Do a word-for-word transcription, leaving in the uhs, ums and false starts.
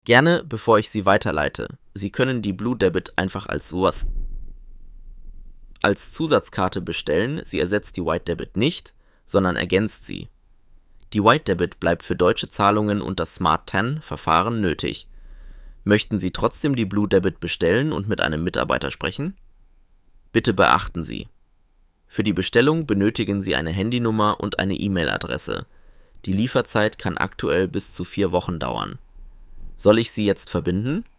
Gerne, bevor ich Sie weiterleite. Sie können die Blue Debit einfach als sowas als Zusatzkarte bestellen. Sie ersetzt die White Debit nicht, sondern ergänzt sie. Die White Debit bleibt für deutsche Zahlungen und das Smart zehn Verfahren nötig. Möchten Sie trotzdem die Blue Debit bestellen und mit einem Mitarbeiter sprechen? Bitte beachten Sie: Für die Bestellung benötigen Sie eine Handynummer und eine E-Mail-Adresse. Die Lieferzeit kann aktuell bis zu vier Wochen dauern. Soll ich Sie jetzt verbinden?